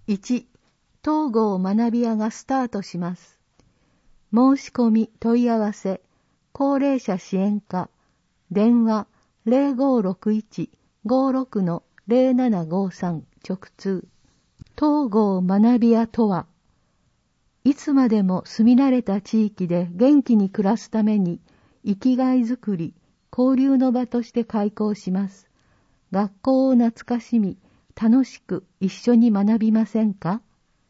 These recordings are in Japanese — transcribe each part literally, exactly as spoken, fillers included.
いち、東郷学び屋がスタートします。申し込み問い合わせ、高齢者支援課、電話 ゼロごろくいち ごろく ゼロななごさん 直通。東郷学び屋とは、いつまでも住み慣れた地域で元気に暮らすために生きがいづくり、交流の場として開校します。学校を懐かしみ、楽しく一緒に学びませんか？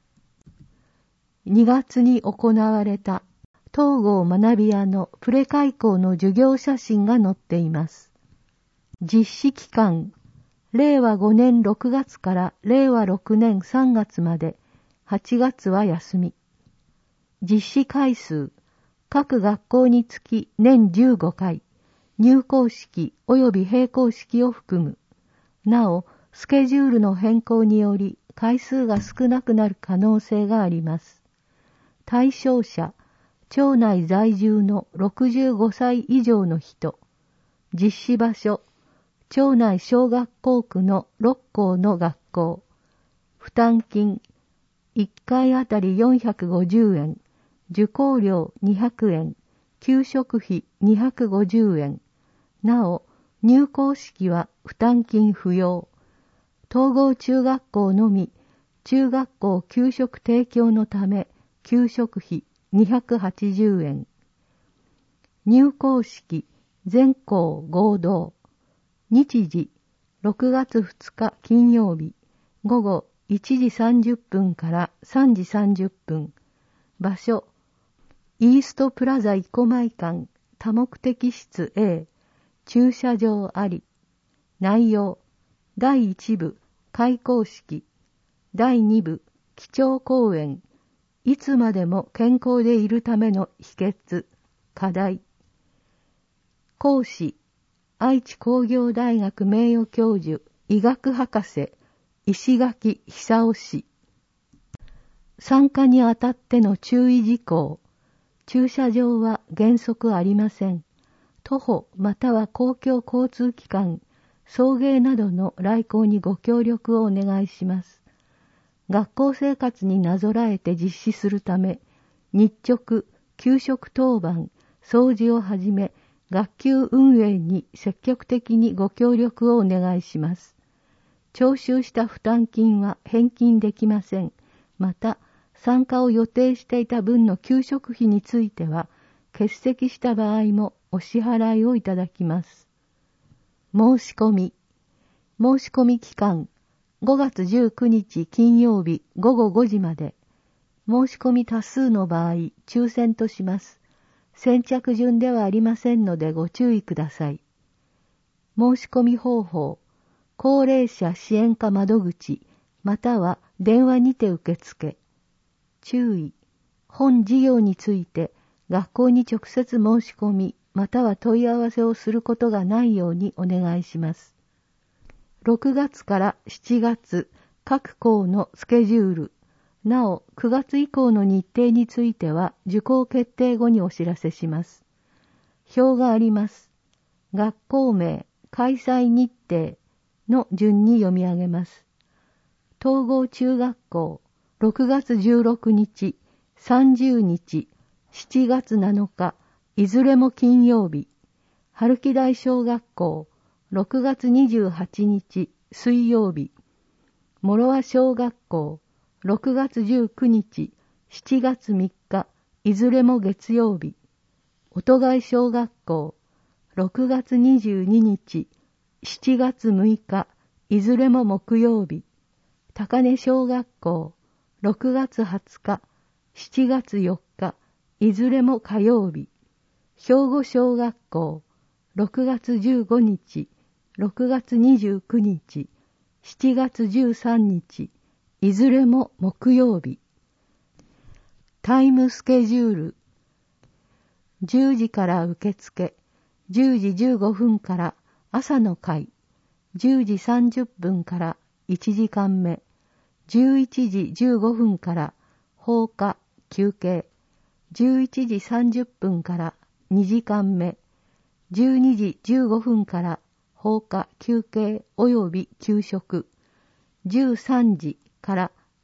にがつに行われた東郷学び屋のプレ開校の授業写真が載っています。実施期間、れいわごねんろくがつかられいわろくねんさんがつまで、はちがつは休み。実施回数、各学校につき年じゅうごかい、入校式及び閉校式を含む。なお、スケジュールの変更により回数が少なくなる可能性があります。対象者、町内在住のろくじゅうごさい以上の人。実施場所、町内小学校区のろっこうの学校。負担金、いっかいあたりよんひゃくごじゅうえん、受講料にひゃくえん、給食費にひゃくごじゅうえん。なお、入校式は負担金不要。統合中学校のみ、中学校給食提供のため、給食費にひゃくはちじゅうえん。入校式、全校合同。日時、ろくがつふつか金曜日、午後いちじさんじゅっぷんからさんじさんじゅっぷん。場所、イーストプラザ生米館多目的室 A、駐車場あり。内容、だいいち部、開校式。だいに部、基調講演。いつまでも健康でいるための秘訣、課題。講師、愛知工業大学名誉教授、医学博士、石垣久夫氏。参加にあたっての注意事項。駐車場は原則ありません。徒歩または公共交通機関、送迎などの来校にご協力をお願いします。学校生活になぞらえて実施するため、日直、給食当番、掃除をはじめ、学級運営に積極的にご協力をお願いします。徴収した負担金は返金できません。また、参加を予定していた分の給食費については、欠席した場合もお支払いをいただきます。申し込み。申し込み期間、ごがつじゅうくにち金曜日ごごごじまで。申し込み多数の場合、抽選とします。先着順ではありませんのでご注意ください。申し込み方法、高齢者支援課窓口、または電話にて受付。注意、本事業について学校に直接申し込み、または問い合わせをすることがないようにお願いします。ろくがつからしちがつ、各校のスケジュール。なお、くがつ以降の日程については、受講決定後にお知らせします。表があります。学校名、開催日程の順に読み上げます。統合中学校、ろくがつじゅうろくにち、さんじゅうにち、しちがつなのか、いずれも金曜日。春木台小学校、ろくがつにじゅうはちにち、水曜日。諸和小学校、ろくがつじゅうくにち、しちがつみっか、いずれも月曜日。音貝小学校、ろくがつにじゅうににち、しちがつむいか、いずれも木曜日。高根小学校、ろくがつはつか、しちがつよっか、いずれも火曜日。兵庫小学校、ろくがつじゅうごにち、ろくがつにじゅうくにち、しちがつじゅうさんにち、いずれも木曜日。タイムスケジュール。じゅうじから受付、じゅうじじゅうごふんから朝の会、じゅうじさんじゅっぷんからいちじかんめ、じゅういちじじゅうごふんから放課、休憩、じゅういちじさんじゅっぷんからにじかんめ、じゅうにじじゅうごふんから放課、休憩及び給食、じゅうさんじから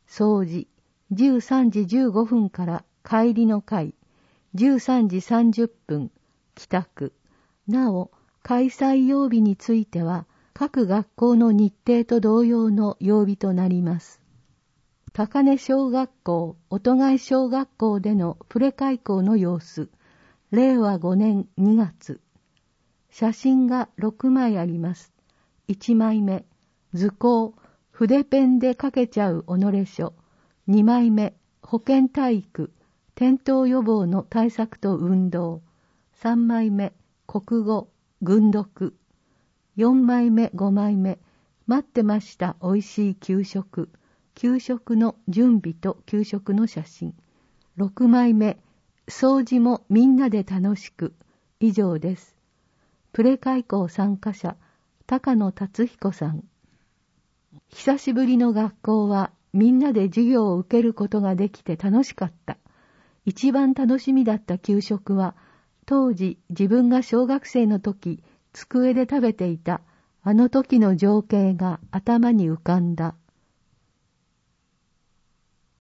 掃除、じゅうさんじじゅうごふんから帰りの会、じゅうさんじさんじゅっぷん、帰宅。なお、開催曜日については、各学校の日程と同様の曜日となります。高根小学校、音貝小学校でのプレ開校の様子、れいわごねんにがつ。写真がろくまいあります。いちまいめ、図工、筆ペンで書けちゃう己書。にまいめ、保健体育、転倒予防の対策と運動。さんまいめ、国語、軍読。よんまいめ、ごまいめ、待ってましたおいしい給食。給食の準備と給食の写真。ろくまいめ、掃除もみんなで楽しく。以上です。プレ開校参加者、高野達彦さん。久しぶりの学校はみんなで授業を受けることができて楽しかった。一番楽しみだった給食は、当時自分が小学生の時、机で食べていたあの時の情景が頭に浮かんだ。